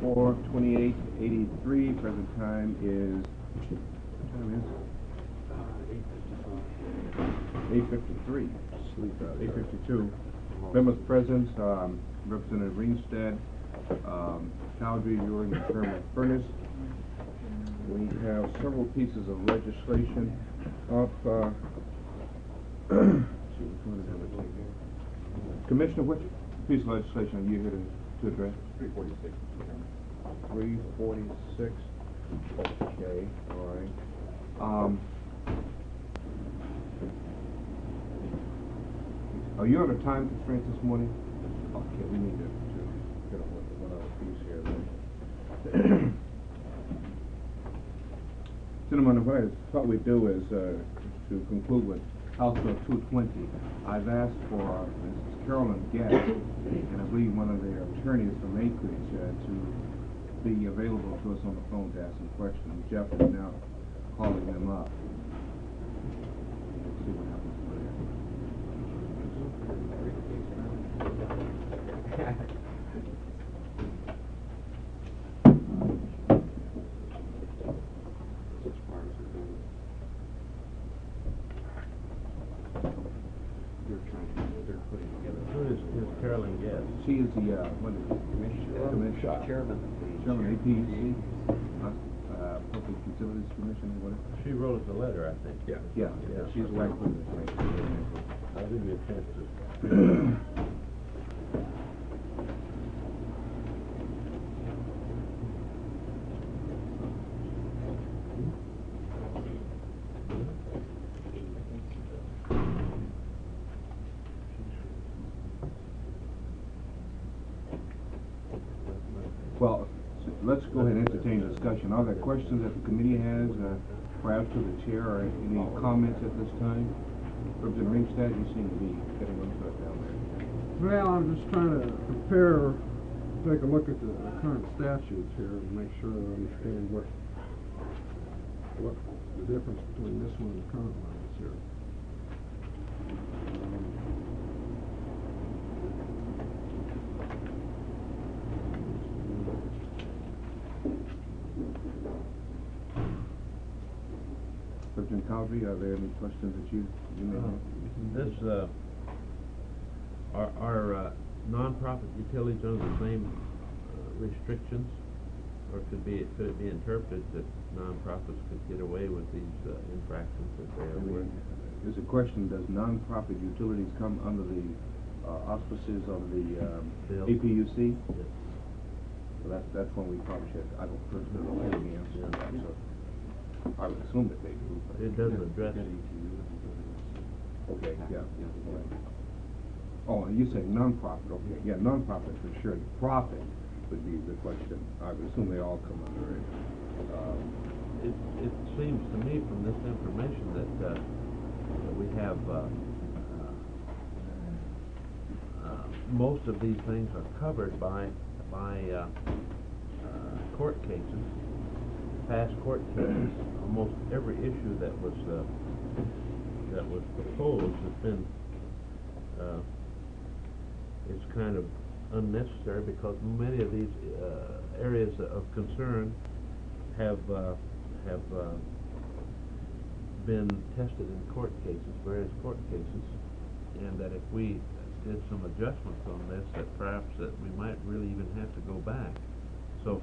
4/28/83. Present time is, what time is it? 8:53. 8:52. Members present, Representative Ringstead, Cowdery, Ewing, and Chairman Furness. We have several pieces of legislation up. Commissioner, which piece of legislation are you here to address? 346. 346. Okay, all right. Are you on a time constraint this morning? Okay, we need to get on with one other piece here then. Gentlemen, what I thought we'd do is to conclude with House Bill 220. I've asked for Mrs. Carolyn Guest, and I believe one of their attorneys from Acreage, to be available to us on the phone to ask some questions. Jeff is now calling them up. Let's see what happens there. Carolyn Guest. She is the Commissioner. Chairman. Chairman APUC, Public Utilities Commission, or whatever. She wrote us a letter, I think. Yeah, she's right with us. I'll give you a chance to. Well, let's go ahead and entertain discussion. Are there questions that the committee has, perhaps to the chair, or any comments at this time? Representative Ringstead, you seem to be getting into it down there. Well, I'm just trying to take a look at the current statutes here and make sure I understand what the difference between this one and the current one is here. Representative Cowdery, are there any questions that you may have? This, are non-profit utilities under the same restrictions, or could it be interpreted that non-profits could get away with these infractions that they are with? There's a question: does non-profit utilities come under the auspices of the APUC? Yes. Well, that's one we probably should. I don't personally know any answer to that, so I would assume that they do. It doesn't address it. Okay, yeah. Oh, and you say non-profit. Okay, yeah, non-profit for sure. Profit would be the question. I would assume they all come under it. It seems to me from this information that we have most of these things are covered by court cases, past court cases. Almost every issue that was proposed has been is kind of unnecessary, because many of these areas of concern have been tested in court cases, various court cases, and that if we did some adjustments on this, that perhaps that we might really even have to go back. So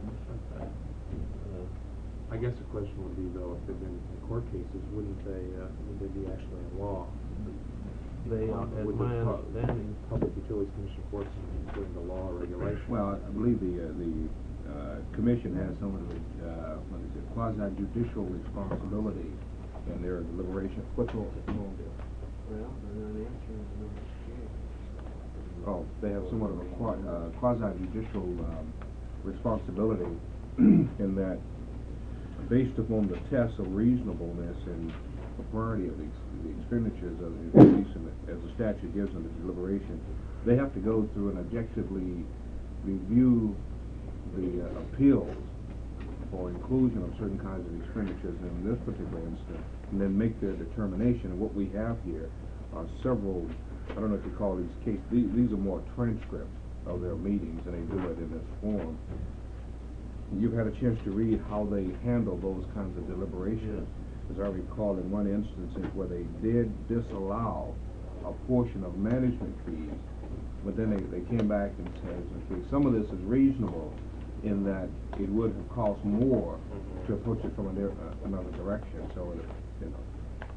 I guess the question would be, though, if they've been in court cases, would they be actually in law? they, as Would my the understanding, Public Utilities Commission courts including the law or regulation? Well, I believe the commission has some of the quasi-judicial responsibility in their deliberation. What's wrong? Well, they're not answering the number. Oh, they have somewhat of a quasi-judicial responsibility in that, based upon the test of reasonableness and propriety of the expenditures, at least as the statute gives them the deliberation, they have to go through and objectively review the appeals for inclusion of certain kinds of expenditures in this particular instance, and then make their determination. And what we have here are several, I don't know if you call these cases, these are more transcripts of their meetings, and they do it in this form. you've had a chance to read how they handle those kinds of deliberations. As I recall, in one instance where they did disallow a portion of management fees, but then they came back and said, okay, some of this is reasonable in that it would have cost more to approach it from another direction, so, you know.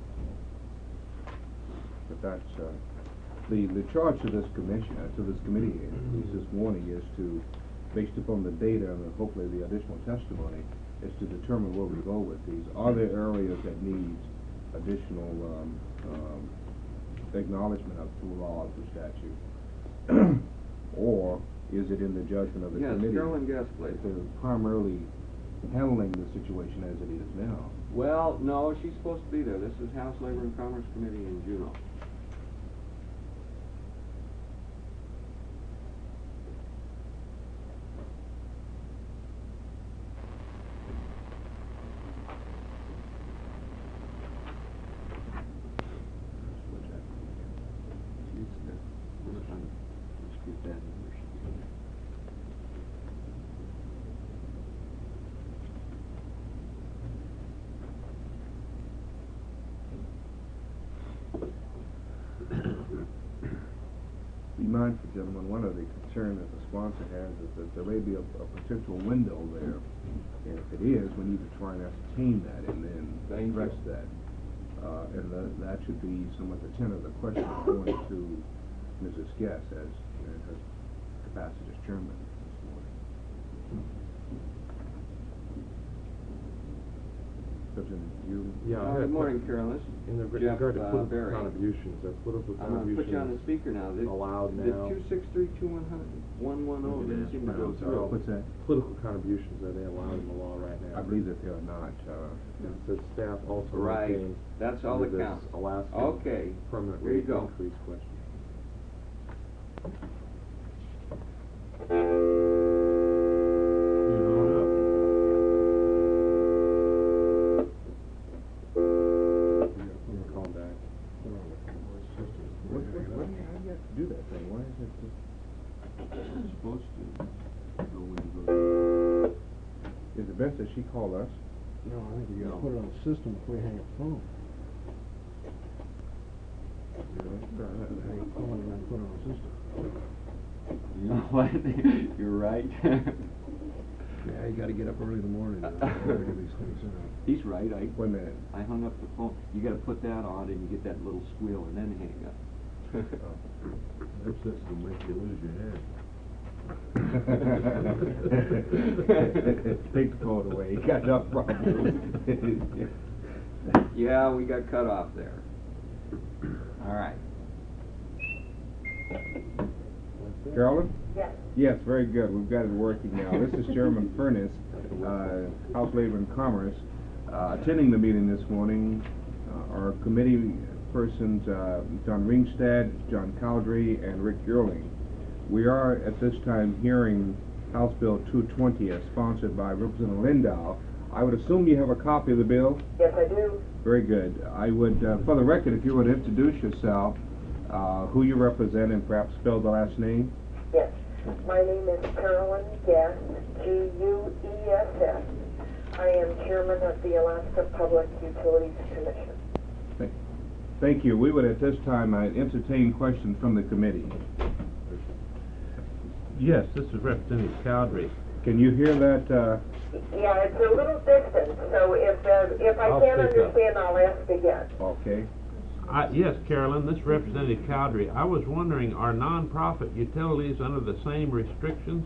But that's, the charge to this commission, to this committee, at least this morning, is to, based upon the data and hopefully the additional testimony, is to determine where we go with these. Are there areas that need additional acknowledgement of through law of the statute? Or is it in the judgment of the committee? Yes, Carolyn Guest, please. They're primarily handling the situation as it is now. Well, no, she's supposed to be there. This is House Labor and Commerce Committee in Juneau. Be mindful, gentlemen, one of the concerns that the sponsor has is that there may be a potential window there. And if it is, we need to try and ascertain that and then address that. And that should be somewhat the tenor of the question going to Mrs. Guest as in her capacity as chairman this morning. You? Yeah, Good morning, Carolyn. This in is regard to Jeff, political Berry. contributions, are political I'm gonna put you on the contributions speaker now. allowed The now? 263-2110 didn't seem to go through. What's that? Political contributions, are they allowed in the law right now? I believe that they are not. It says staff also Right. maintains That's all that under this counts. Alaska Okay. permanent There you rate go. increase question. You hung up. You can call back. How do you have to do that thing? Why is it just supposed to go when you go? Is it best that she call us? No, I think you gotta put it on the system before you hang up the phone. Hang up the phone and then put it on the system. You know what? You're right. Yeah, you gotta get up early in the morning to figure these things out. He's right. Wait a minute. I hung up the phone. You gotta put that on and you get that little squeal and then hang up. That system makes you lose your head. Take the phone away. You got enough problems. Yeah, we got cut off there. All right. Carolyn? Yes. Yes, very good. We've got it working now. This is Chairman Furness, House Labor and Commerce. Attending the meeting this morning, our committee persons, John Ringstad, John Cowdery, and Rick Yearling. We are at this time hearing House Bill 220 as sponsored by Representative Lindahl. I would assume you have a copy of the bill? Yes, I do. Very good. I would, for the record, if you would introduce yourself, who you represent, and perhaps spell the last name. Yes. My name is Carolyn Guest, Guess. I am chairman of the Alaska Public Utilities Commission. Thank you. We would at this time entertain questions from the committee. Yes, this is Representative Cowdery. Can you hear that? Yeah, it's a little distant, so if I I'll can't speak up. understand, I'll ask again. Okay. Yes, Carolyn, this is Representative Cowdery. I was wondering, are nonprofit utilities under the same restrictions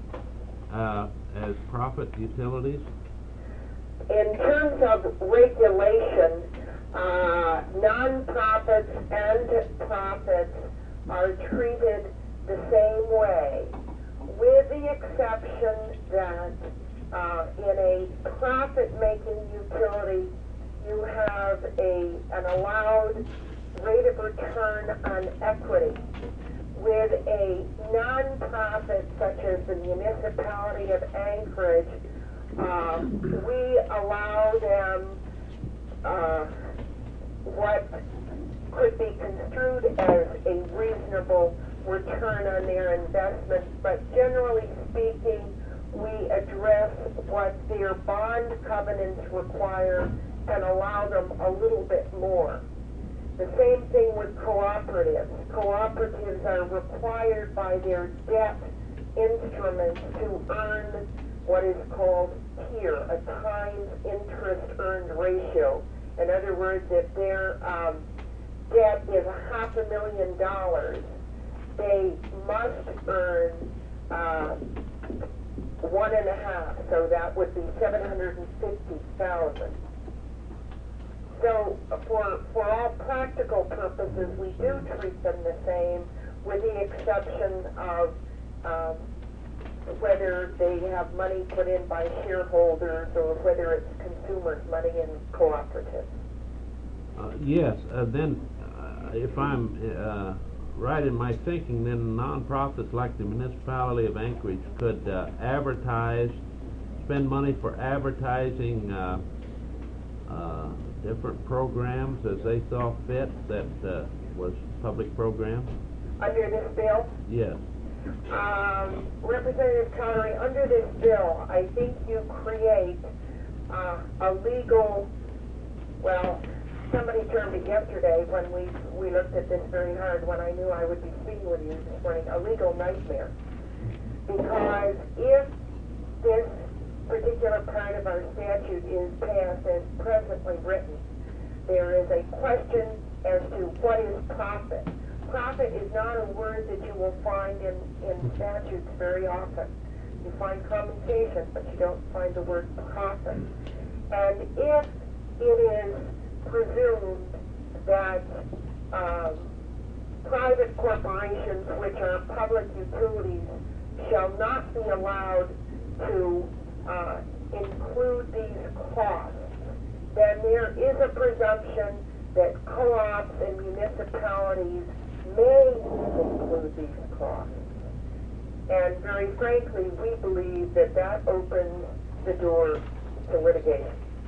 as profit utilities? In terms of regulation, nonprofits and profits are treated the same way, with the exception that in a profit-making utility, you have an allowed rate of return on equity. With a nonprofit such as the municipality of Anchorage, we allow them what could be construed as a reasonable return on their investment, but generally speaking, we address what their bond covenants require and allow them a little bit more. The same thing with cooperatives. Cooperatives are required by their debt instruments to earn what is called TIER, a times interest earned ratio. In other words, if their debt is $500,000, they must earn 1.5, so that would be 750,000. So for all practical purposes, we do treat them the same, with the exception of whether they have money put in by shareholders or whether it's consumers' money in cooperatives. Yes, then if I'm right in my thinking, then nonprofits like the municipality of Anchorage could advertise, spend money for advertising different programs as they saw fit that was public programs? Under this bill? Yes. Representative Connery, under this bill, I think you create a legal, well, somebody termed it yesterday when we looked at this very hard, when I knew I would be speaking with you this morning, a legal nightmare. Because if this particular part of our statute is passed as presently written, there is a question as to what is profit. Profit is not a word that you will find in statutes very often. You find compensation, but you don't find the word profit. And if it is presumed that private corporations, which are public utilities, shall not be allowed to include these costs, then there is a presumption that co-ops and municipalities may include these costs. And very frankly, we believe that that opens the door to litigation.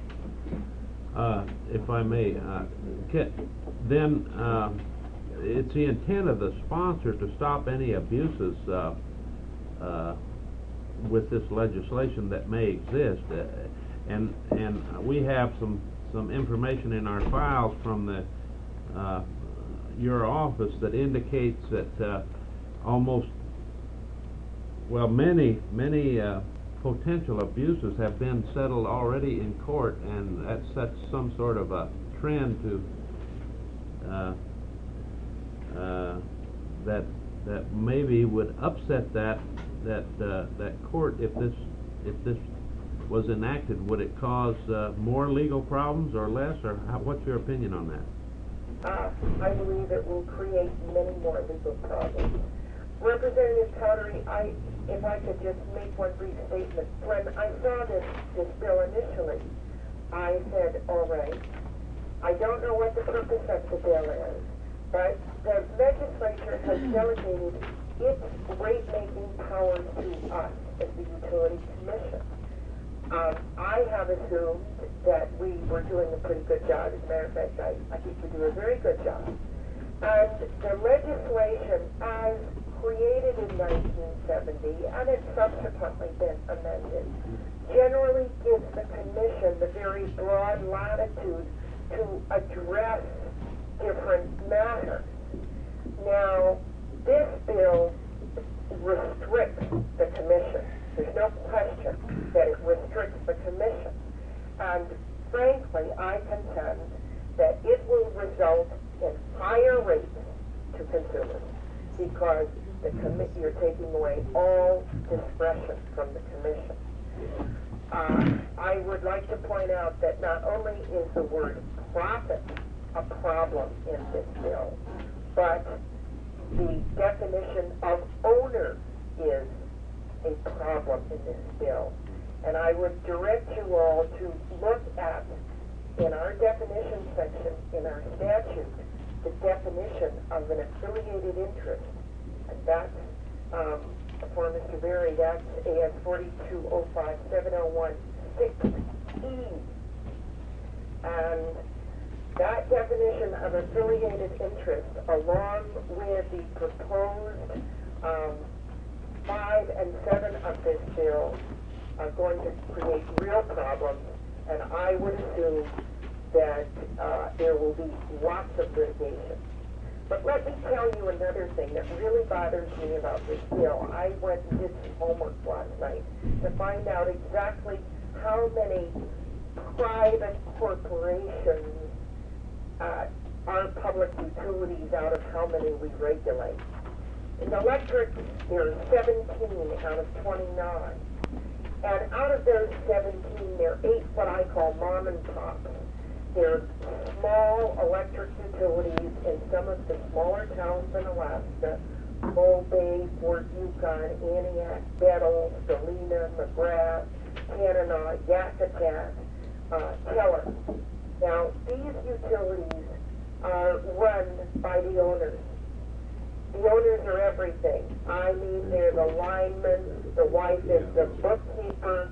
If I may, then it's the intent of the sponsor to stop any abuses with this legislation that may exist, and we have some information in our files from the your office that indicates that many potential abuses have been settled already in court, and that sets some sort of a trend to that maybe would upset that court if this was enacted. Would it cause more legal problems or less, or what's your opinion on that? I believe it will create many more legal problems. Representative Cowdery, if I could just make one brief statement. When I saw this bill initially, I said, all right, I don't know what the purpose of the bill is, but the legislature has delegated its rate-making powers to us as the Utility Commission. I have assumed that we were doing a pretty good job. As a matter of fact, I think we do a very good job. And the legislation, as created in 1970, and it's subsequently been amended, generally gives the Commission the very broad latitude to address different matters. Now, this bill restricts the Commission. There's no question that it restricts the Commission. And frankly, I contend that it will result in higher rates to consumers because you're taking away all discretion from the Commission. I would like to point out that not only is the word profit a problem in this bill, but the definition of owner is a problem in this bill. And I would direct you all to look at, in our definition section in our statute, the definition of an affiliated interest. And that's, for Mr. Berry, that's AS 42057016E. And that definition of affiliated interest, along with the proposed 5 and 7 of this bill, are going to create real problems, and I would assume that there will be lots of litigation. But let me tell you another thing that really bothers me about this bill. I went and did some homework last night to find out exactly how many private corporations are public utilities out of how many we regulate. In electric, there are 17 out of 29. And out of those 17, there are 8 what I call mom and pops. They're small electric utilities in some of the smaller towns in Alaska: Bull Bay, Fort Yukon, Aniak, Bettle, Galena, McGrath, Tanana, Yakutat, Keller. Now, these utilities are run by the owners. The owners are everything. I mean, they're the lineman, the wife is the bookkeeper.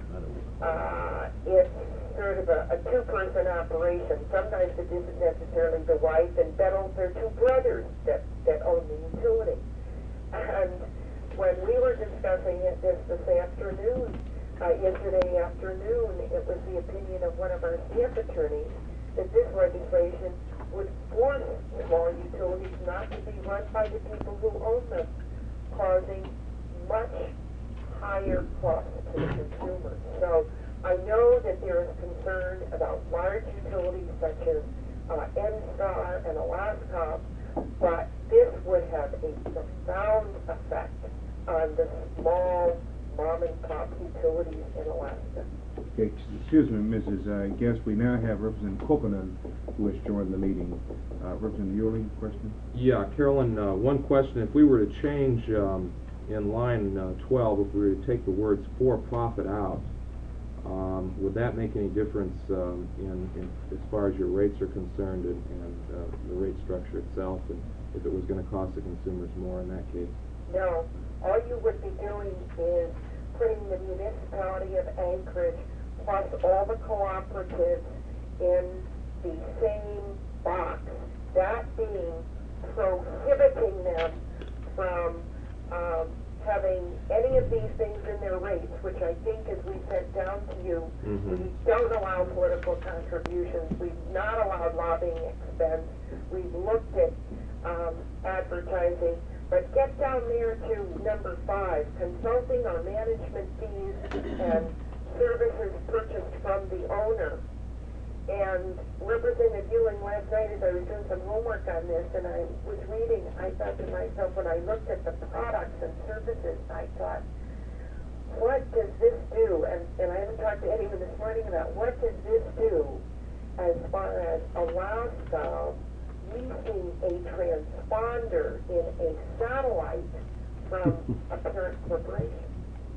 It's sort of a two-person operation. Sometimes it isn't necessarily the wife. And Bettle, they're 2 brothers that own the utility. And when we were discussing this afternoon, yesterday afternoon, it was the opinion of one of our staff attorneys that this legislation would force small utilities not to be run by the people who own them, causing much higher costs to the consumer. So I know that there is concern about large utilities such as NSTAR and Alaska, but this would have a profound effect on the small mom-and-pop utilities in Alaska. Okay, excuse me, Mrs. Guest, we now have Representative Koponen who has joined the meeting. Representative Yuling, question? Yeah, Carolyn, one question. If we were to change in line 12, if we were to take the words for-profit out, would that make any difference in as far as your rates are concerned and the rate structure itself, and if it was going to cost the consumers more in that case? No. All you would be doing is putting the municipality of Anchorage plus all the cooperatives in the same box. That being prohibiting them from having any of these things in their rates, which I think, as we sent down to you, we don't allow political contributions. We've not allowed lobbying expense. We've looked at advertising. But get down there to number 5, consulting or management fees and services purchased from the owner. And Representative Ewing, last night as I was doing some homework on this and I was reading, I thought to myself, when I looked at the products and services, I thought, what does this do? And I haven't talked to anyone this morning about what does this do as far as Alaska leasing a transponder in a satellite from a parent corporation.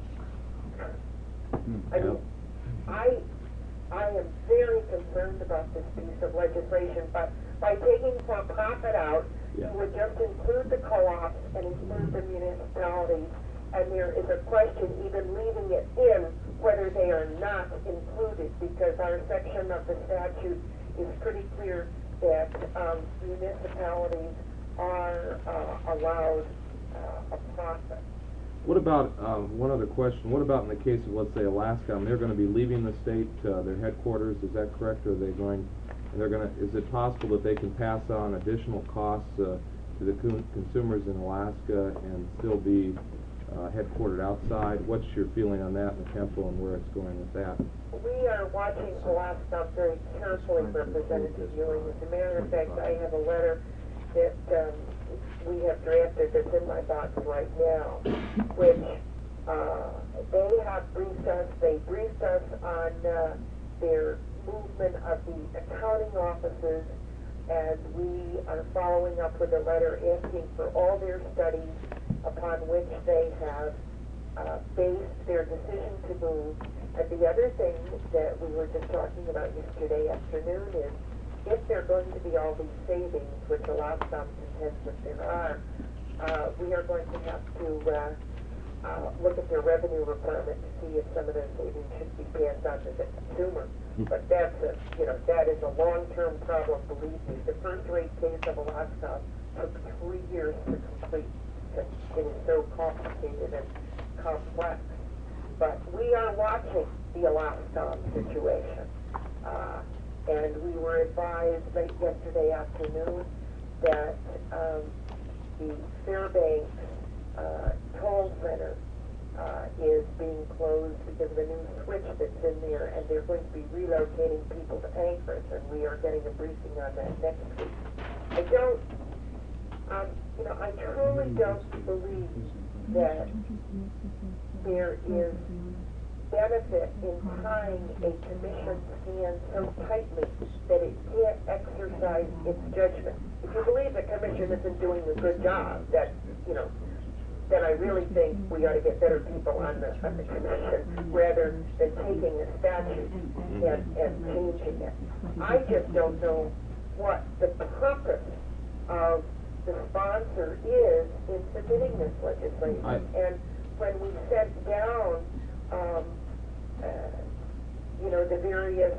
I mean, I am very concerned about this piece of legislation, but by taking for-profit out, you would just include the co-ops and include the municipalities, and there is a question even leaving it in whether they are not included, because our section of the statute is pretty clear that municipalities are allowed a profit. What about, one other question, what about in the case of, let's say, Alaska, and they're going to be leaving the state, their headquarters, is that correct, or are they going, and they're going to, is it possible that they can pass on additional costs to the consumers in Alaska and still be headquartered outside? What's your feeling on that and the tempo and where it's going with that? We are watching Alaska very carefully, Representative Ewing. As a matter of fact, I have a letter that we have drafted that's in my box right now, which they have briefed us. They briefed us on their movement of the accounting offices, and we are following up with a letter asking for all their studies upon which they have based their decision to move. And the other thing that we were just talking about yesterday afternoon is if there are going to be all these savings, which a lot of them contend that there are, we are going to have to look at their revenue requirement to see if some of those savings should be passed on to the consumer. But that's that is a long-term problem, believe me. The first rate case of Alaska took 3 years to complete. It is so complicated and complex. but we are watching the Alaska situation. And we were advised late yesterday afternoon that the Fairbanks toll center is being closed because of a new switch that's in there, and they're going to be relocating people to Anchorage, and we are getting a briefing on that next week. I don't, I truly don't believe that there is benefit in tying a commission's hand so tightly that it can't exercise its judgment. If you believe the commission isn't doing a good job, that, then I really think we ought to get better people on the commission rather than taking a statute and changing it. I just don't know what the purpose of the sponsor is in submitting this legislation. And when we set down, the various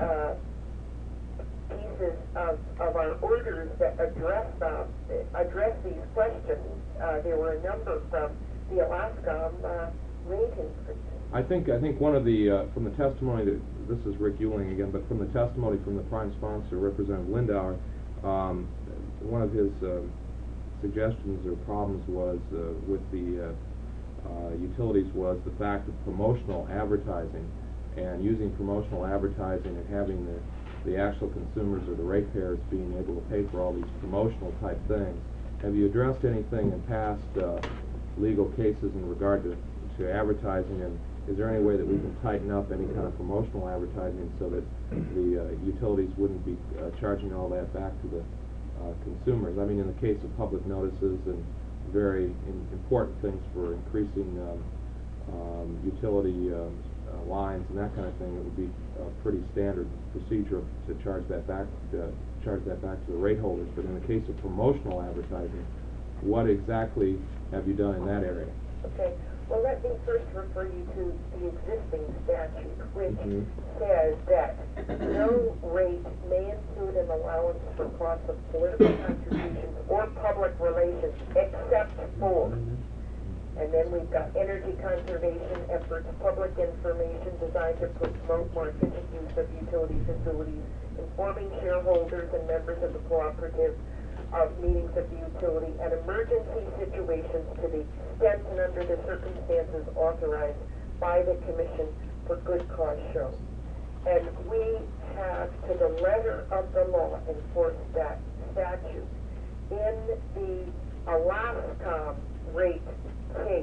pieces of our orders that address these questions, there were a number from the Alaska rate increase. I think one of the, from the testimony that, this is Rick Euling again, but from the testimony from the prime sponsor, Representative Lindauer, one of his suggestions or problems was with the utilities was the fact of promotional advertising, and using promotional advertising and having the actual consumers or the ratepayers being able to pay for all these promotional type things. Have you addressed anything in past legal cases in regard to advertising, and is there any way that we can tighten up any kind of promotional advertising so that the utilities wouldn't be charging all that back to the consumers? I mean, in the case of public notices and very important things for increasing utility lines and that kind of thing, it would be a pretty standard procedure to charge that back to the rate holders. But in the case of promotional advertising, what exactly have you done in that area? Okay. Well, let me first refer you to the existing statute, which says that no rate may include an allowance for costs of political contributions or public relations except for. And then we've got energy conservation efforts, public information designed to promote more efficient use of utility facilities, informing shareholders and members of the cooperative of meetings of the utility, and emergency situations to the extent and under the circumstances authorized by the Commission for good cause shown. And we have, to the letter of the law, enforced that statute. In the Alaska rate case,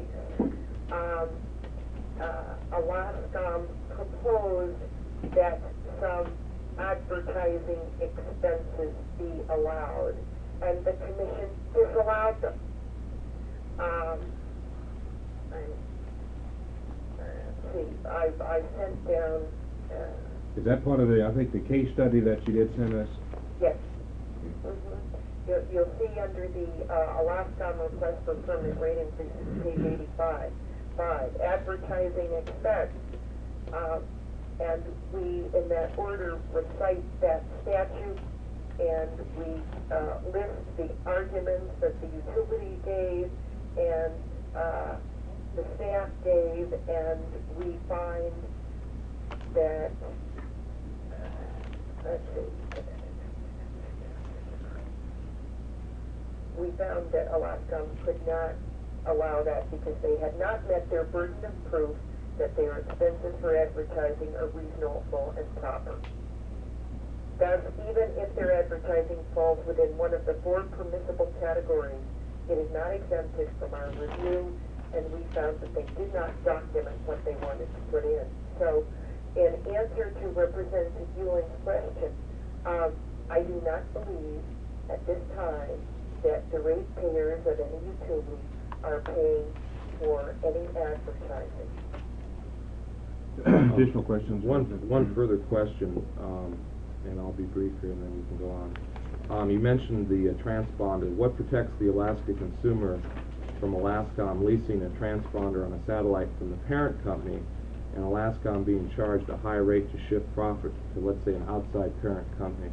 Alaska proposed that some advertising expenses be allowed, and the Commission disallowed them. Let's see, I sent down... Is that part of I think the case study that you did send us? Yes. You'll see under the Alaska request for permanent rate increases, page 85, advertising expense. And we, in that order, recite that statute, and we list the arguments that the utility gave and the staff gave, and we find that, let's see, we found that Alaska could not allow that because they had not met their burden of proof that their expenses for advertising are reasonable and proper. Thus, even if their advertising falls within one of the 4 permissible categories, it is not exempted from our review, and we found that they did not document what they wanted to put in. So, in answer to Representative Euling's question, I do not believe at this time that the ratepayers of any utility are paying for any advertising. Additional questions? One further question, and I'll be brief here and then you can go on. You mentioned the transponder. What protects the Alaska consumer from Alascom leasing a transponder on a satellite from the parent company and Alascom being charged a high rate to shift profit to, let's say, an outside parent company?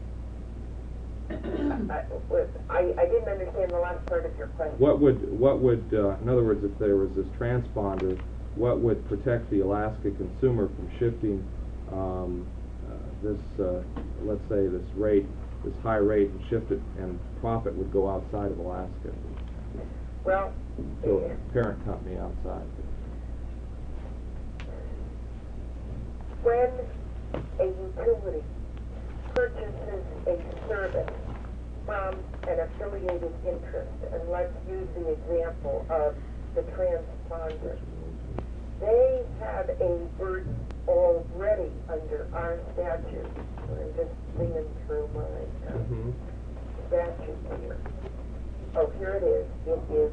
I didn't understand the last part of your question. What would, in other words, if there was this transponder what would protect the Alaska consumer from shifting this, let's say this high rate, and shift it, and profit would go outside of Alaska, Well, to a parent company outside. when a utility purchases a service from an affiliated interest, and let's use the example of the transponder, they have a burden already under our statute. I'm just thinking through my statute here. Oh, here it is. It is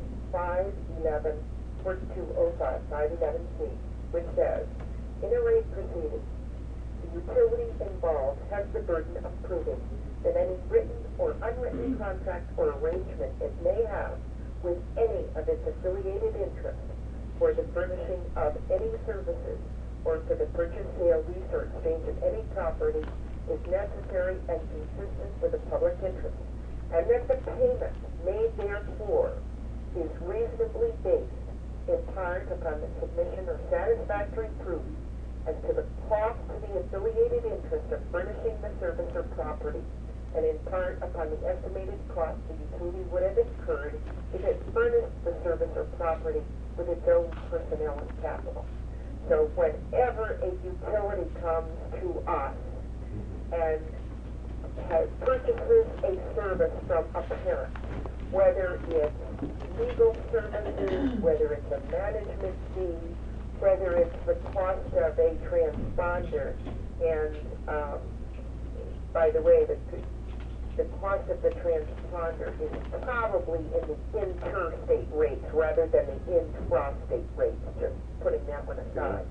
511.4205, 511C, which says, in a rate proceeding, the utility involved has the burden of proving that any written or unwritten contract or arrangement it may have with any of its affiliated interests for the furnishing of any services or for the purchase, sale, lease, or exchange of any property is necessary and consistent with the public interest, and that the payment made therefore is reasonably based in part upon the submission or satisfactory proof as to the cost to the affiliated interest of furnishing the service or property, and in part upon the estimated cost the utility would have incurred if it furnished the service or property with its own personnel and capital. So whenever a utility comes to us and purchases a service from a parent, whether it's legal services, whether it's a management fee, whether it's the cost of a transponder, and by the way, the cost of the transponder is probably in the interstate rates rather than the intrastate rates, just putting that one aside.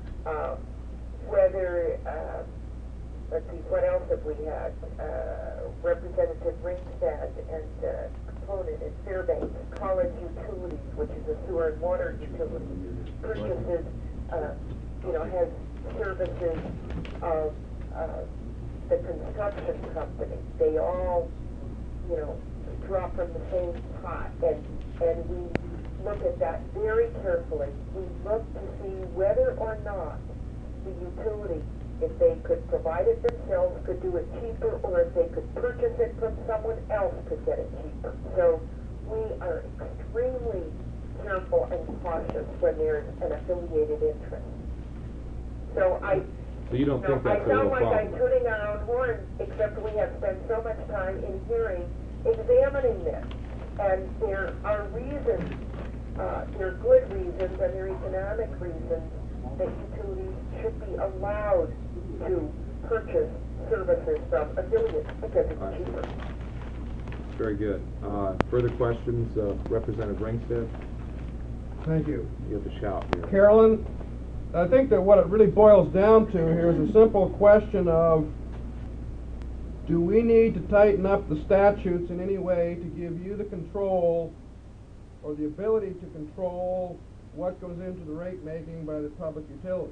Whether, let's see, what else have we had? Representative Ringstad and Component at Fairbanks, College Utilities, which is a sewer and water utility, purchases, has services of the construction company. They all, draw from the same pot, and we look at that very carefully. We look to see whether or not the utility, if they could provide it themselves, could do it cheaper, or if they could purchase it from someone else could get it cheaper. So we are extremely careful and cautious when there's an affiliated interest. So you don't think that's a I real sound like I'm problem? tooting our own horn, except we have spent so much time in hearing, examining this. And there are reasons, there are good reasons, and there are economic reasons that utilities should be allowed to purchase services from affiliates because it's cheaper. Very good. Further questions, Representative Ringstead? Thank you. You have to shout here. Carolyn, I think that what it really boils down to here is a simple question of, do we need to tighten up the statutes in any way to give you the control or the ability to control what goes into the rate making by the public utilities?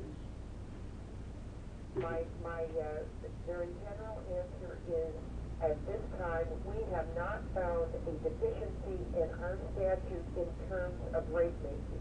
My very general answer is, at this time, we have not found a deficiency in our statute in terms of rate making.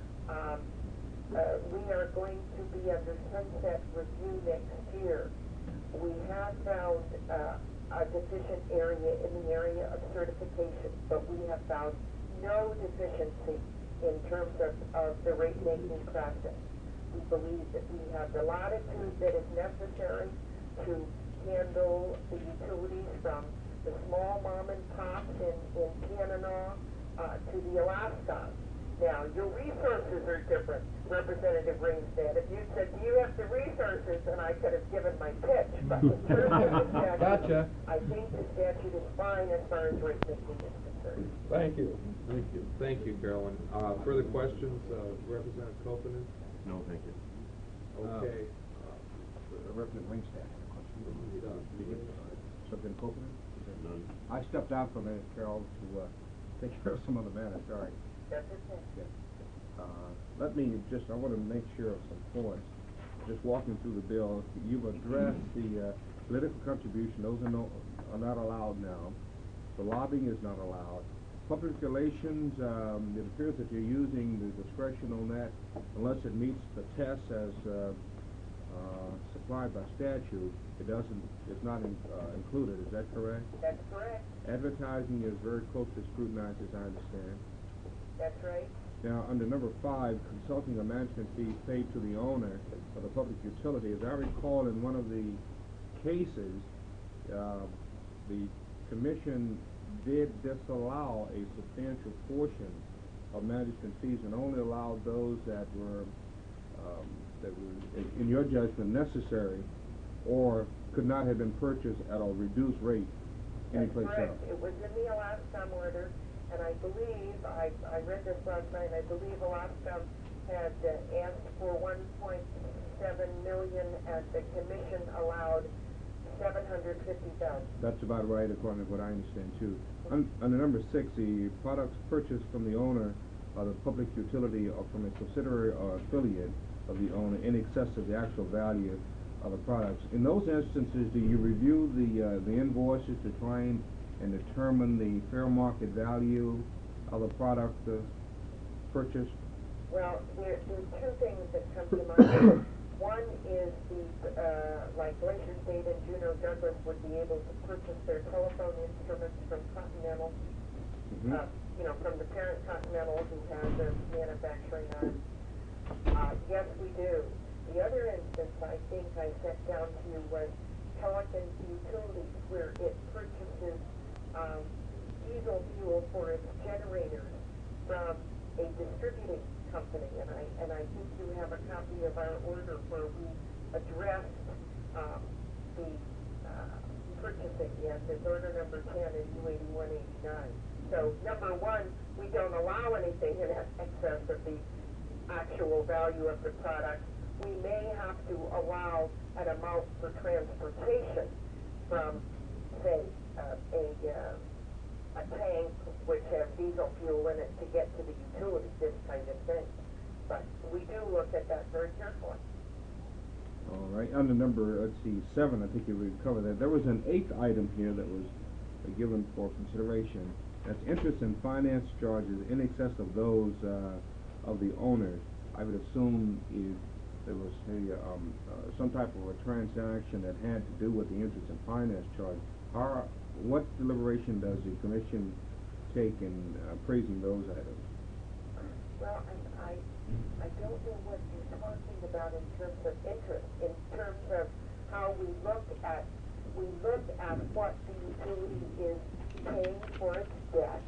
We are going to be under sunset review next year. We have found a deficient area in the area of certification, but we have found no deficiency in terms of the rate-making process. We believe that we have the latitude that is necessary to handle the utilities from the small mom and pops in Canada to the Alaska. Now, your resources are different, Representative Ringstead. If you said, do you have the resources, then I could have given my pitch. But in terms of the statute, Gotcha. I think the statute is fine as far as rate making is concerned. Thank you. Thank you. Thank you, Carolyn. Further questions, Representative Koponen? No, thank you. Okay. Representative Ringstad had a question. Subject Copeland? None. I stepped out for a minute, Carol, to take care of some other matter, sorry. That's okay. Let me I want to make sure of some points. Just walking through the bill, you've addressed the political contribution. Those are not allowed now. The lobbying is not allowed. Public relations, it appears that you're using the discretion on that unless it meets the test as supplied by statute. It's not included, is that correct? That's correct. Advertising is very closely scrutinized, as I understand. That's right. Now, under number 5, consulting or management fees paid to the owner of the public utility, as I recall in one of the cases, the commission did disallow a substantial portion of management fees and only allowed those that were, in your judgment, necessary or could not have been purchased at a reduced rate anyplace That's else. correct. It was in the Alaska order, and I believe, I read this last night, I believe Alaska had asked for 1.7 million, and the commission allowed 750,000. That's about right, according to what I understand too. Under number 6, the products purchased from the owner of the public utility or from a subsidiary or affiliate of the owner in excess of the actual value of the products. In those instances, do you review the invoices to try and determine the fair market value of the product purchased? Well, there's two things that come to mind. One is like Glacier State and Juneau Douglas would be able to purchase their telephone instruments from Continental, from the parent Continental who has a manufacturing arm. Yes, we do. The other instance I think I set down to you was Pelican Utilities, where it purchases diesel fuel for its generators from a distributing company, and I think you have a copy of our order where we addressed the purchasing. Yes, it's order number 10 in U8189. So number 1, we don't allow anything in excess of the actual value of the product. We may have to allow an amount for transportation from, say, a tank which has diesel fuel in it to get to the utility, this kind of thing. But we do look at that very carefully. All right. Under number, 7, I think you would cover that. There was an 8th item here that was given for consideration. That's interest and finance charges in excess of those of the owners. I would assume if there was some type of a transaction that had to do with the interest and finance charge. What deliberation does the commission take in appraising those items? Well, I don't know what you're talking about in terms of interest, in terms of how we look at what the utility is paying for its debt.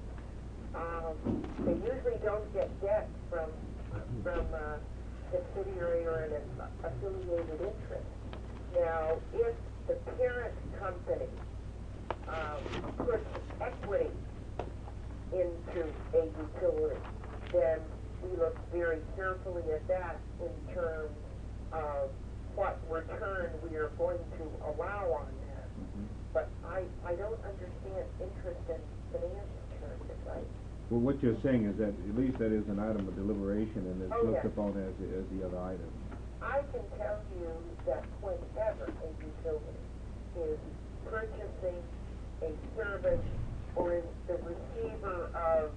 They usually don't get debt from subsidiary or an affiliated interest. Now, if the parent company puts equity into a utility, then we look very carefully at that in terms of what return we are going to allow on that. But I don't understand interest in finance terms, right? Well, what you're saying is that at least that is an item of deliberation and it's looked yes. upon as the other item. I can tell you that whenever a utility is purchasing a service or is the receiver of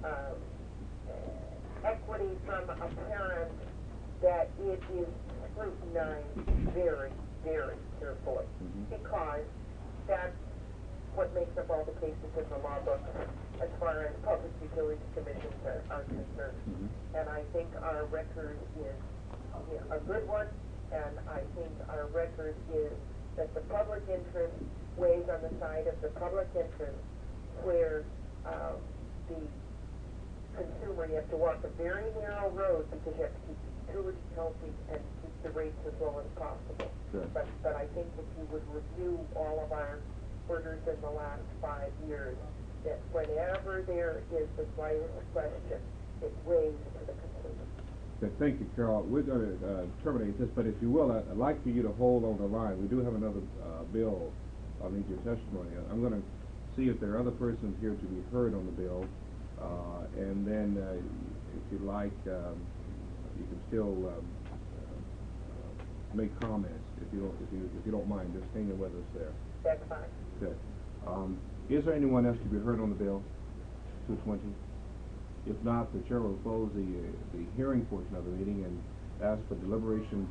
equity from a parent, that it is scrutinized very, very carefully, because that's what makes up all the cases in the law book as far as public utilities commissions are concerned. And I think our record is a good one, and I think our record is that the public interest weighs on the side of the public interest, where the consumer, you have to walk a very narrow road because you have to keep the utility healthy and keep the rates as low as possible. Sure. But I think if you would review all of our orders in the last 5 years, that whenever there is the slightest question, it weighs to the consumer. Okay, thank you, Carol. We're going to terminate this, but if you will, I'd like for you to hold on the line. We do have another bill. I'll need your testimony. I'm going to see if there are other persons here to be heard on the bill, and then if you'd like, you can still make comments if you don't mind. Just hang in with us there. That's fine. Good. Is there anyone else to be heard on the bill? through 20? If not, the chair will close the hearing portion of the meeting and ask for deliberations,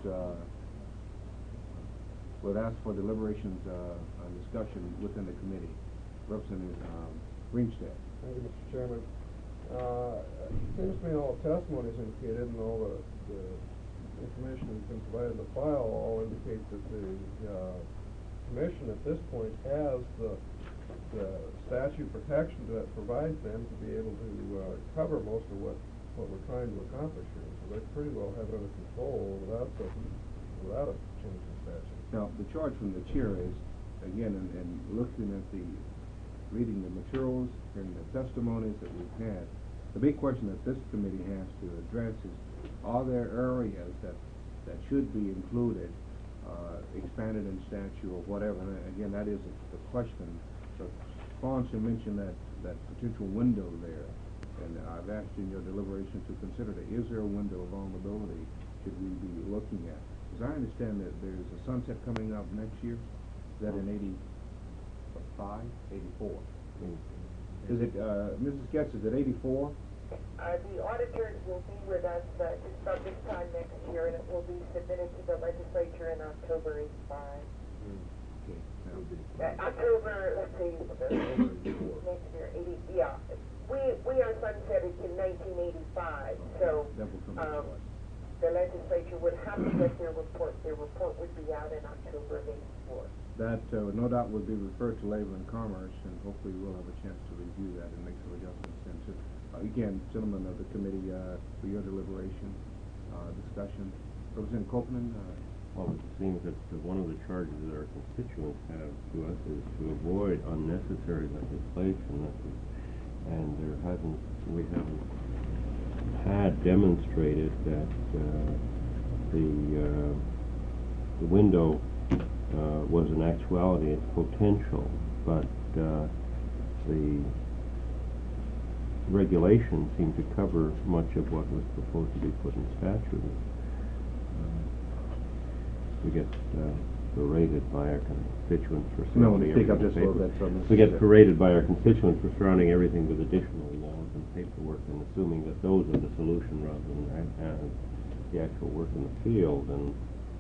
and discussion within the committee. Representative Greenstead. Thank you, Mr. Chairman. It seems to me all the testimonies indicated and all the information that's been provided in the file all indicate that the commission at this point has the statute protection that provides them to be able to cover most of what we're trying to accomplish here. So they pretty well have it under control without a change in statute. Now, the charge from the chair is, again, and looking at reading the materials and the testimonies that we've had, the big question that this committee has to address is, are there areas that should be included, expanded in statute or whatever? And again, that is the question. So, Fonz, you mentioned that potential window there, and I've asked you in your deliberation to consider that. Is there a window of vulnerability should we be looking at? Because I understand that there's a sunset coming up next year. Is that in 85, 84? Is it, Mrs. Getz, is it 84? The auditors will be with us just about this time next year, and it will be submitted to the legislature in October '85. Okay. October, let's see, next year, 80, yeah. We are sunsetted in 1985, so That will come to us. the legislature would have to get their report. Their report would be out in October of '84. That no doubt would be referred to Labor and Commerce, and hopefully we'll have a chance to review that and make some adjustments into. Again, gentlemen of the committee, for your deliberation, discussion. Representative Copeland. Well, it seems that one of the charges that our constituents have to us is to avoid unnecessary legislation, and we haven't had demonstrated that the window was an actuality, its potential, but the regulations seem to cover much of what was proposed to be put in statute. We get berated by our constituents for surrounding we get berated by our constituents for surrounding everything with additional laws and paperwork and assuming that those are the solution rather than the actual work in the field. And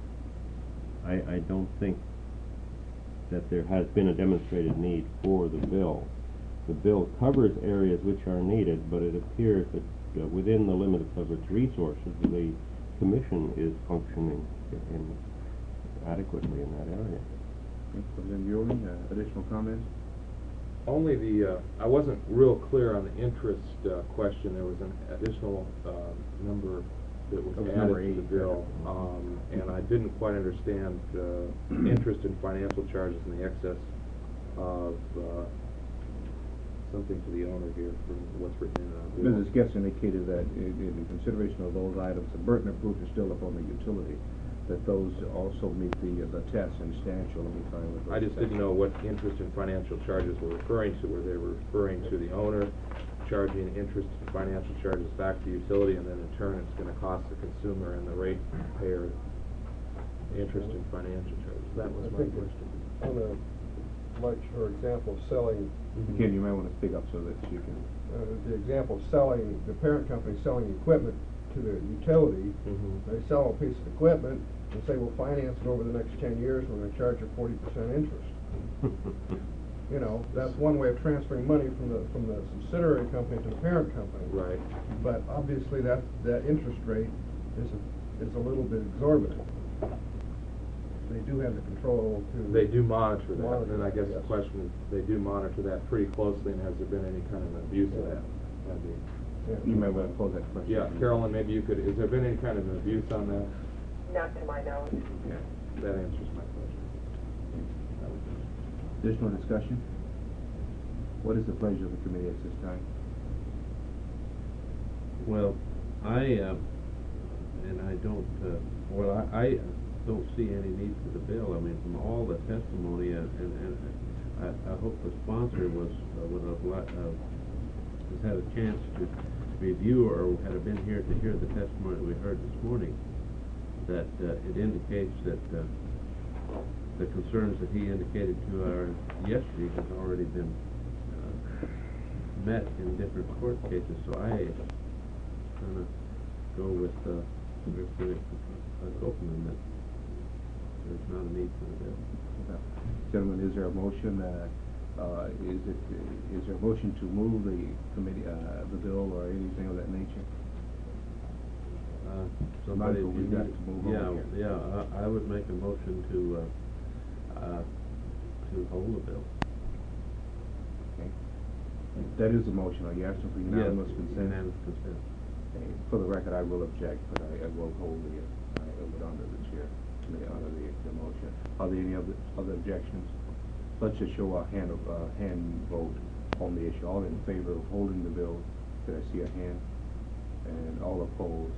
I don't think that there has been a demonstrated need for the bill. The bill covers areas which are needed, but it appears that within the limits of its resources, the Commission is functioning adequately in that area. Representative Ewing, additional comments? Only I wasn't real clear on the interest question. There was an additional number that was added to the bill, and I didn't quite understand interest in financial charges in the excess of something to the owner here from what's written in the bill. Mrs. Getz indicated that in consideration of those items, the burden of proof is still upon the utility, that those also meet the test and statute. Let me try with those. I just didn't know what interest in financial charges were referring to. Were they referring to the owner charging interest in financial charges back to the utility, and then in turn it's going to cost the consumer and the rate payer interest in financial charges? That was my question. Like, for example, selling. Again, you might want to speak up so that you can. The example of selling, the parent company selling equipment to the utility. They sell a piece of equipment and say, we'll finance it over the next 10 years, we're going to charge you 40% interest. You know, that's one way of transferring money from the subsidiary company to the parent company. Right. But obviously that interest rate is a little bit exorbitant. They do have the control to. They do monitor that, and I guess yes. the question is, they do monitor that pretty closely, and has there been any kind of abuse of that? You may want to close that question. Yeah, Carolyn, maybe you could, has there been any kind of abuse on that? Not to my knowledge. Yeah, that answers my question. Additional discussion? What is the pleasure of the committee at this time? Well, I don't see any need for the bill. I mean, from all the testimony, and I hope the sponsor has had a chance to review or had been here to hear the testimony we heard this morning, that it indicates that the concerns that he indicated to us yesterday have already been met in different court cases, so I kinda go with, Representative Copeland that there's not a need for the bill. Gentlemen, is there a motion, is there a motion to move the committee, the bill or anything of that nature? Somebody, Michael, we've got to move on here. I would make a motion to hold the bill. Okay. That is a motion. Are you asking for unanimous consent? Unanimous consent. Okay. For the record, I will object, but I will hold the, I will honor the chair, honor the motion. Are there any other objections? Let's just show a hand vote on the issue. All in favor of holding the bill? Did I see a hand? And all opposed?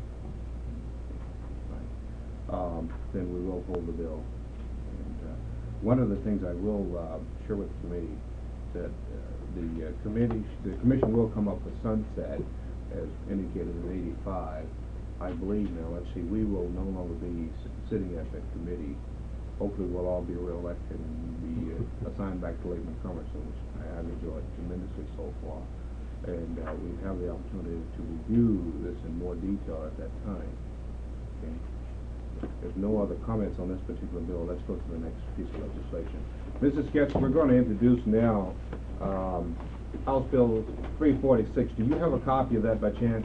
Right. Then we will hold the bill. And one of the things I will share with the committee that the commission will come up with sunset as indicated in 85. I believe now, let's see, we will no longer be sitting at that committee. Hopefully we'll all be re-elected and be assigned back to Lake Montgomery, which I have enjoyed tremendously so far. And we have the opportunity to review this in more detail at that time. Okay. If no other comments on this particular bill, let's go to the next piece of legislation. Mrs. Sketch, we're going to introduce now House Bill 346. Do you have a copy of that by chance?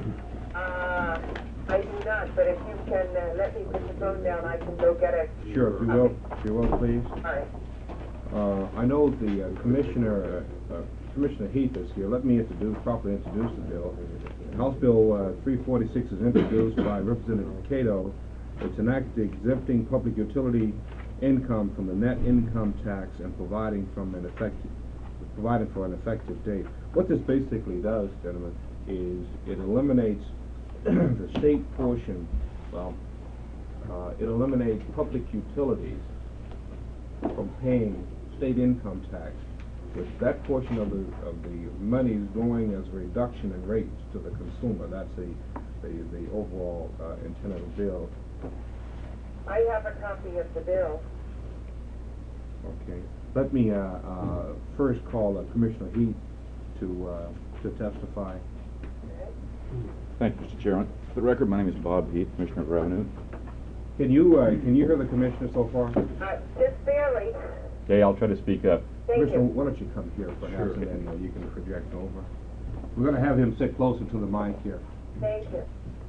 I do not, but if you can let me put the phone down, I can go get it. Sure, if you will. If you will, please. All right. I know the Commissioner Heath is here. Let me properly introduce the bill. House Bill 346 is introduced by Representative Cato. It's an act exempting public utility income from the net income tax and providing for an effective date. What this basically does, gentlemen, is it eliminates the state portion. Well, it eliminates public utilities from paying state income tax, with that portion of the money going as a reduction in rates to the consumer. That's the overall intent of the bill. I have a copy of the bill. Okay. Let me first call Commissioner Heath to testify. Thank you, Mr. Chairman. For the record, my name is Bob Heath, Commissioner of Revenue. Can you hear the Commissioner so far? Just barely. Okay, I'll try to speak up. Thank Commissioner, you. why don't you come here perhaps, Sure. and then you can project over. We're going to have him sit closer to the mic here. Thank you.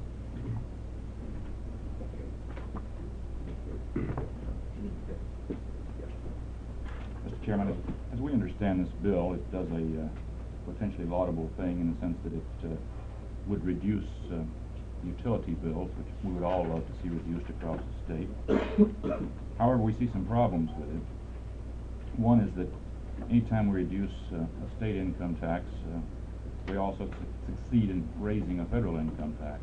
Mr. Chairman, as we understand this bill, it does a potentially laudable thing in the sense that it would reduce utility bills, which we would all love to see reduced across the state. However, we see some problems with it. One is that anytime we reduce a state income tax, we also succeed in raising a federal income tax.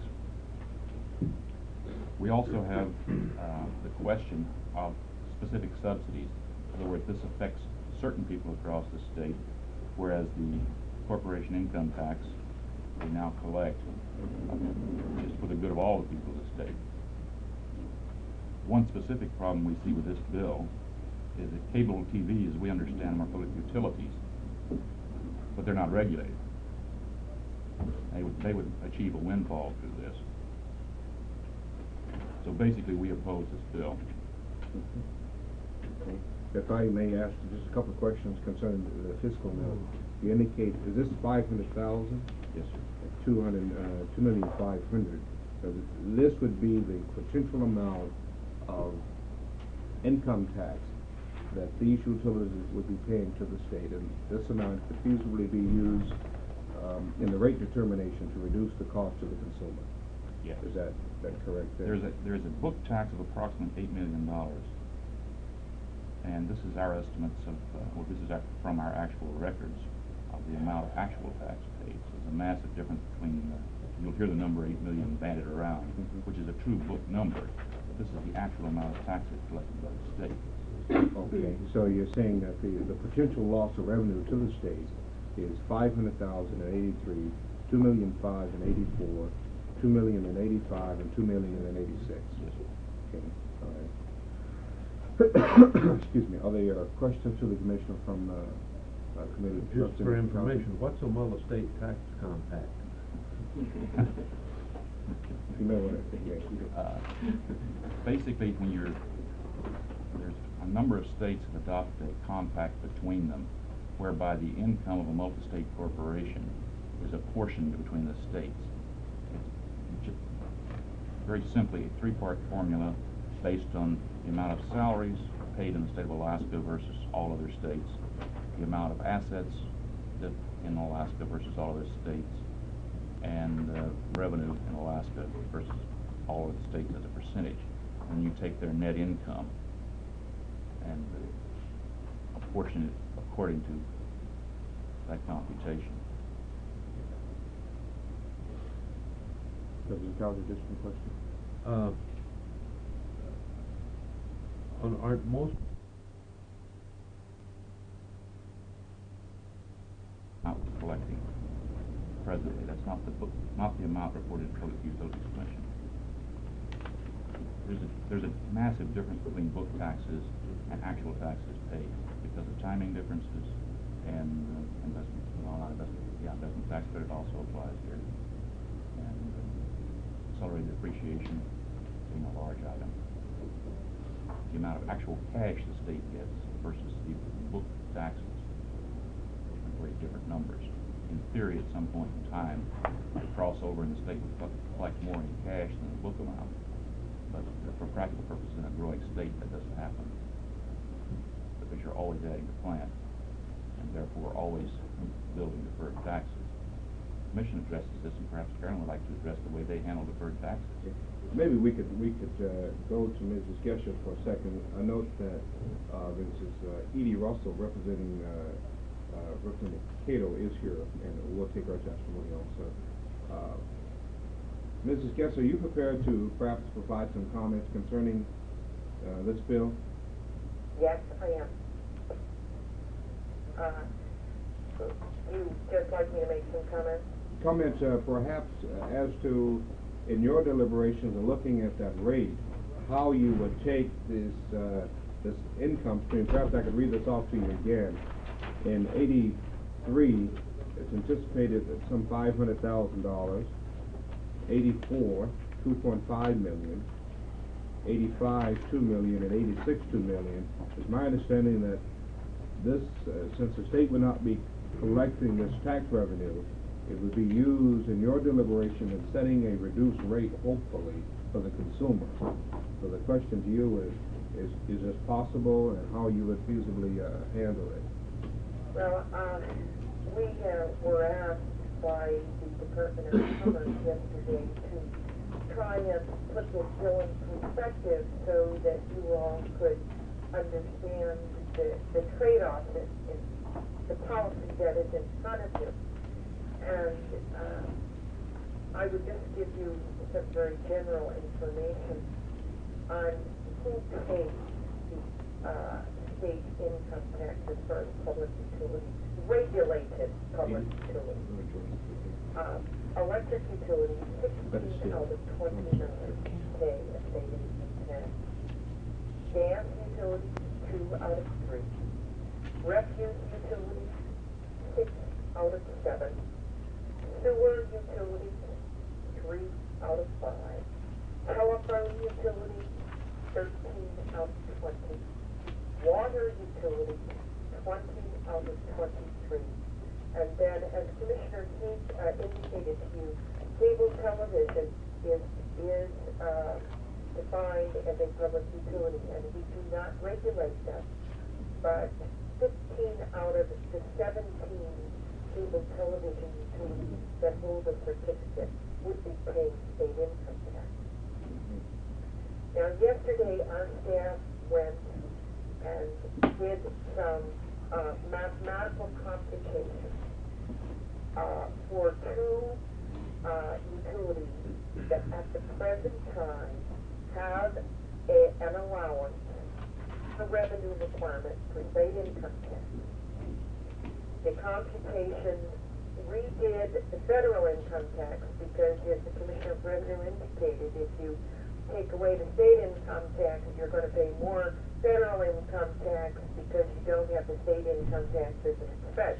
We also have the question of specific subsidies. In other words, this affects certain people across the state, whereas the corporation income tax we now collect is for the good of all the people of the state. One specific problem we see with this bill is that cable TV, as we understand them, are public utilities, but they're not regulated. They would achieve a windfall through this. So basically, we oppose this bill. Okay. If I may ask just a couple of questions concerning the fiscal note. You indicate, is this 500,000? Yes, sir. 2,500,000. This would be the potential amount of income tax that these utilities would be paying to the state, and this amount could feasibly be used in the rate determination to reduce the cost to the consumer. Yes. Is that correct? There's a book tax of approximately $8 million, and this is our estimates of, this is from our actual records of the amount of actual tax paid. So there's a massive difference between, you'll hear the number 8 million bandied around, which is a true book number, but this is the actual amount of taxes collected by the state. Okay, so you're saying that the potential loss of revenue to the state is 500,000 in 83, 2,500,000 in 84, 2,000,000 in 85, and 2,000,000 in 86. Yes, sir. Okay, all right. Excuse me. Are there questions to the commissioner from committee. Just for information, what's a multi-state tax compact? You know what it is. Basically, there's a number of states have adopted a compact between them whereby the income of a multi-state corporation is apportioned between the states. Very simply, a three-part formula based on the amount of salaries paid in the state of Alaska versus all other states, the amount of assets that in Alaska versus all other states, and revenue in Alaska versus all of the states as a percentage. And you take their net income and apportion it according to that computation. Does it count additional question? Aren't most Not collecting presently. That's not the amount reported in Public Utilities Commission. There's a massive difference between book taxes and actual taxes paid because of timing differences and investment tax credit also applies here, and accelerated depreciation being a large item. The amount of actual cash the state gets versus the book taxes are very different numbers. In theory, at some point in time, the crossover in the state would collect more in cash than the book amount. But for practical purposes, in a growing state, that doesn't happen. Because you're always adding to plant, and therefore always building deferred taxes. The Commission addresses this, and perhaps Carolyn would like to address the way they handle deferred taxes. Maybe we could go to Mrs. Gesher for a second. I note that Mrs. Edie Russell, representing Cato, is here, and we'll take her testimony also. Mrs. Gesser, are you prepared to perhaps provide some comments concerning this bill? Yes, I am. You just like me to make some comments? Comments perhaps as to, in your deliberations and looking at that rate, how you would take this income stream. Perhaps I could read this off to you again. In '83, it's anticipated that some $500,000. '84, $2.5 million. '85, $2 million, and '86, $2 million. It's my understanding that this, since the state would not be collecting this tax revenue, it would be used in your deliberation in setting a reduced rate, hopefully, for the consumer. So the question to you is this possible, and how you would feasibly handle it? Well, we were asked by the Department of Commerce yesterday to try and put this bill in perspective so that you all could understand the trade-off in the policy that is in front of you. And I would just give you some very general information on who pays the state income tax as far as public utilities, regulated public utilities. Electric utilities, 16 out of 29 pay a state income tax. Gas utilities, 2 out of 3. Refuse utilities, 6 out of 7. Sewer utilities, 3 out of 5. Telephone utilities, 13 out of 20. Water utilities, 20 out of 23. And then, as Commissioner Heath indicated to you, cable television is defined as a public utility, and we do not regulate them. But 15 out of the 17 cable television utilities that hold a certificate would be paying state income tax. Now, yesterday our staff went and did some mathematical computations for 2 utilities that at the present time have an allowance, a revenue requirement for state income tax. The computations redid the federal income tax because, as the Commissioner of Revenue indicated, if you take away the state income tax, you're going to pay more federal income tax because you don't have the state income tax as a expense.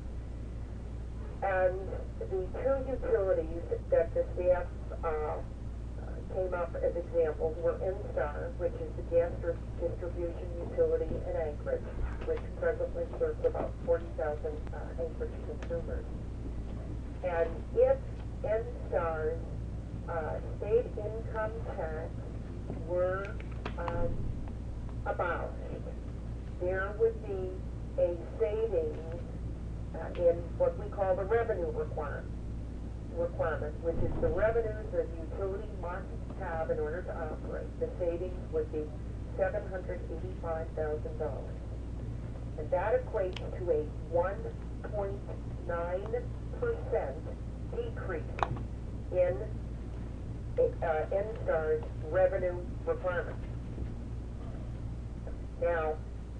And the two utilities that the staff came up as examples were NSTAR, which is the gas distribution utility in Anchorage, which presently serves about 40,000 Anchorage consumers. And if NSTAR's state income tax were abolished, there would be a savings in what we call the revenue requirement, which is the revenues that the utility must have in order to operate. The savings would be $785,000. And that equates to a 1.9% decrease in NSTAR's revenue requirement. Now,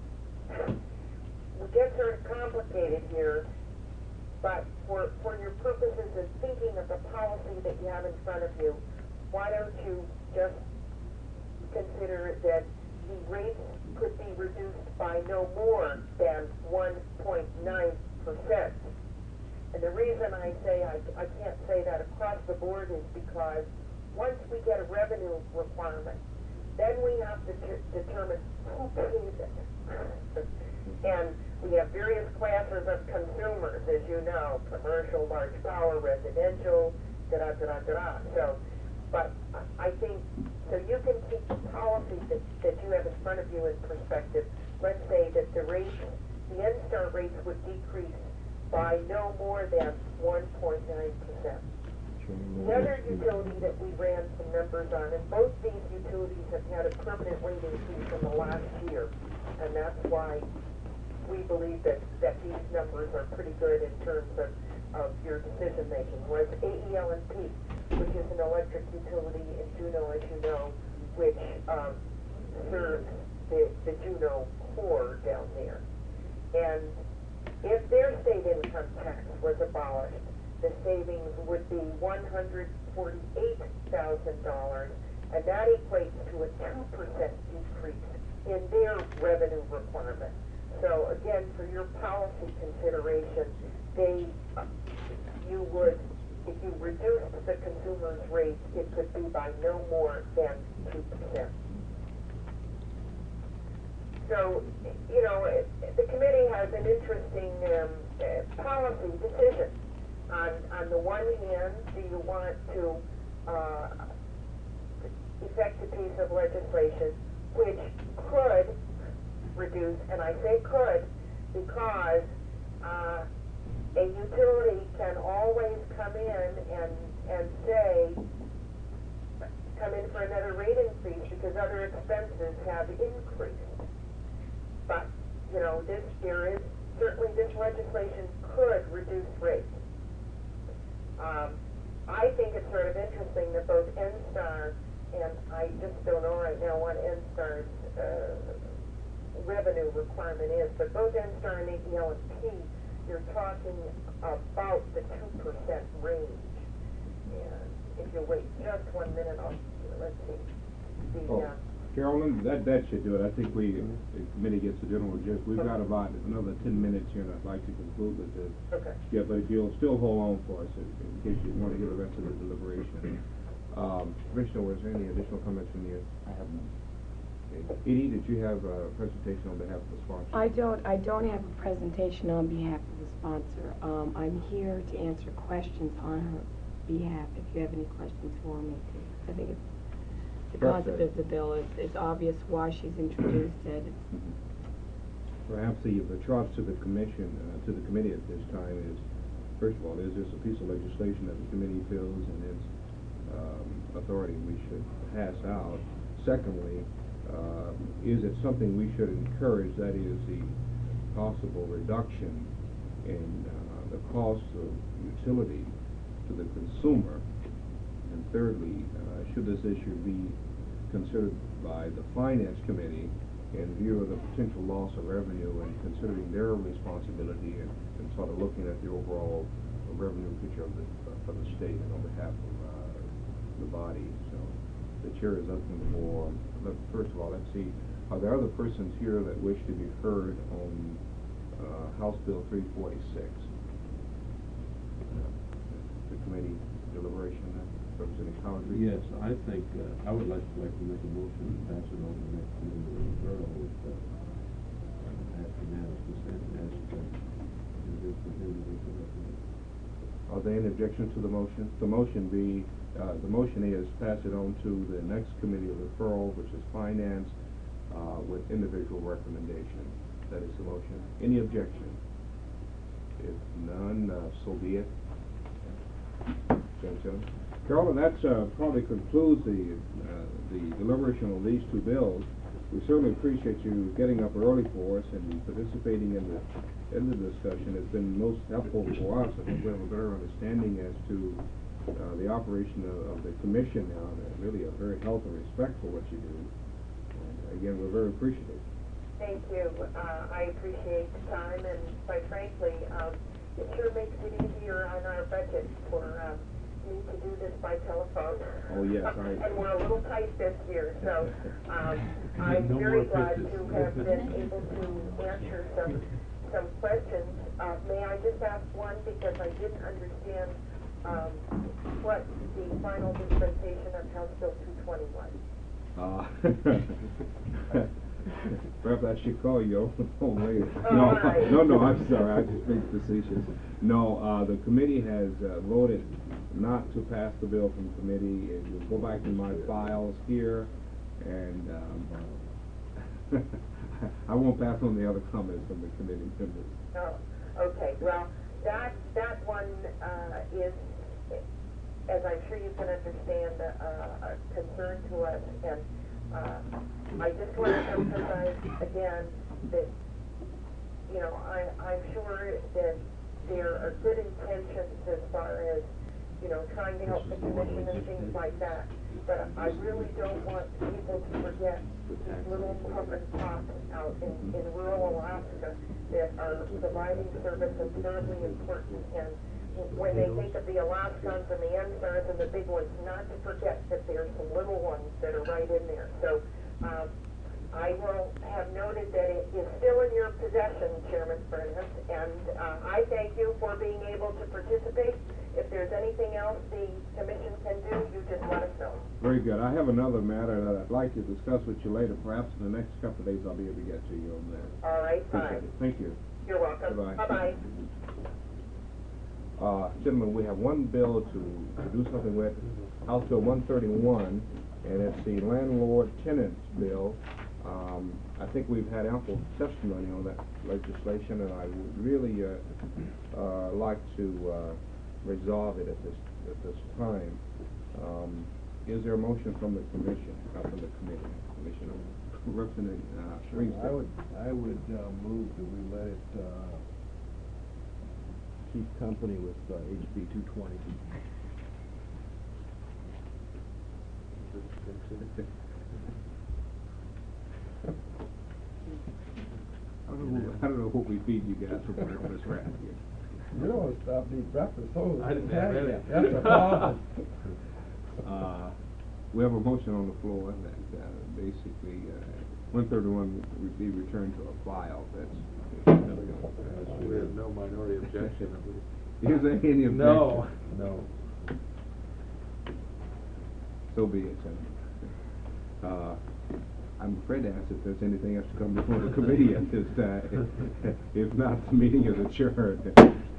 we get sort of complicated here, but for your purposes of thinking of the policy that you have in front of you, why don't you just consider that the rates could be reduced by no more than 1.9%. And the reason I say I can't say that across the board is because once we get a revenue requirement, then we have to determine who pays it. And we have various classes of consumers, as you know, commercial, large power, residential, da-da-da-da-da-da. So, but I think, so you can keep the policy that you have in front of you in perspective. Let's say that the rates, the NSTAR rates would decrease by no more than 1.9%. The other utility that we ran some numbers on, and both these utilities have had a permanent rate increase in the last year, and that's why we believe that these numbers are pretty good in terms of your decision making, was AEL&P, which is an electric utility in Juneau, as you know, which serves the Juneau core down there. And if their state income tax was abolished, the savings would be $148,000, and that equates to a 2% decrease in their revenue requirement. So again, for your policy consideration, you would, if you reduce the consumer's rate, it could be by no more than 2%. So, you know, the committee has an interesting policy decision. On the one hand, do you want to effect a piece of legislation which could reduce, and I say could because a utility can always come in and say, come in for another rate increase because other expenses have increased. But, you know, certainly this legislation could reduce rates. I think it's sort of interesting that both NSTAR and I just don't know right now what NSTAR's revenue requirement is, but both NSTAR and AEL&P, you're talking about the 2% range. And if you wait just 1 minute, let's see. Carolyn, that should do it. I think the committee gets the general gist. We've got about another 10 minutes here, and I'd like to conclude with this. Okay. Yeah, but if you'll still hold on for us in case you want to hear the rest of the deliberation. Commissioner, was there any additional comments from you? I have none. Okay. Edie, did you have a presentation on behalf of the sponsor? I don't have a presentation on behalf of the sponsor. I'm here to answer questions on her behalf if you have any questions for me. I think the concept of the bill is obvious why she's introduced it. Perhaps the charge to the commission, to the committee at this time is, first of all, is this a piece of legislation that the committee feels in its authority we should pass out? Secondly, is it something we should encourage, that is the possible reduction in the cost of utility to the consumer? And thirdly, should this issue be considered by the Finance Committee in view of the potential loss of revenue and considering their responsibility and sort of looking at the overall revenue picture of the state and on behalf of the body? So the chair is open for, first of all, let's see, are there other persons here that wish to be heard on House Bill 346. The committee deliberation, Representative Cowdery? Yes, I think, I would like to make a motion to pass it on to the next committee of referral with, ask unanimous consent as to, Are there any objections to the motion? The motion is pass it on to the next committee of referral, which is finance, with individual recommendation. That is the motion. Any objection? If none, so be it. Carolyn, that probably concludes the deliberation on these two bills. We certainly appreciate you getting up early for us and participating in the discussion. It's been most helpful for us. I think we have a better understanding as to the operation of the commission now, and really a very healthy respect for what you do. And again, we're very appreciative. Thank you. I appreciate the time, and quite frankly, it sure makes it easier on our budget for me to do this by telephone. Oh, yes, and we're a little tight this year, so I'm very glad to have been able to answer some questions. May I just ask one, because I didn't understand what the final dispensation of House Bill 221. Perhaps I should call you over the phone later. Right. No, I'm sorry, I just being facetious. No, the committee has voted not to pass the bill from committee. If you go back in my files here, and I won't pass on the other comments from the committee members. Oh, okay. Well, that one is, as I'm sure you can understand, a concern to us, and I just want to emphasize again that, you know, I'm sure that there are good intentions as far as, you know, trying to help the commission and things like that. But I really don't want people to forget these little mom and pops out in rural Alaska that are providing service and terribly important. And when they think of the Alaskans and the NSARs and the big ones, not to forget that there's some little ones that are right in there. So I will have noted that it is still in your possession, Chairman Furness, and I thank you for being able to participate. If there's anything else the commission can do, you just let us know. Very good. I have another matter that I'd like to discuss with you later. Perhaps in the next couple of days I'll be able to get to you on that. All right, Appreciate fine. it. Thank you. You're welcome. Bye-bye. Gentlemen, we have one bill to do something with, House Bill 131, and it's the landlord-tenant bill. I think we've had ample testimony on that legislation, and I would really like to resolve it at this time. Is there a motion from the commission, from the committee, Commissioner Representative Shreveport? I would move that we let it keep company with HB 220. I don't know what we feed you guys for breakfast right here. You don't want to stop to eat breakfast, so I didn't have any. that's a problem. We have a motion on the floor that basically 131 would be returned to a file. We have no minority objection. Is there any objection? No. So be it, Senator. I'm afraid to ask if there's anything else to come before the committee at this time. If not, the meeting is adjourned.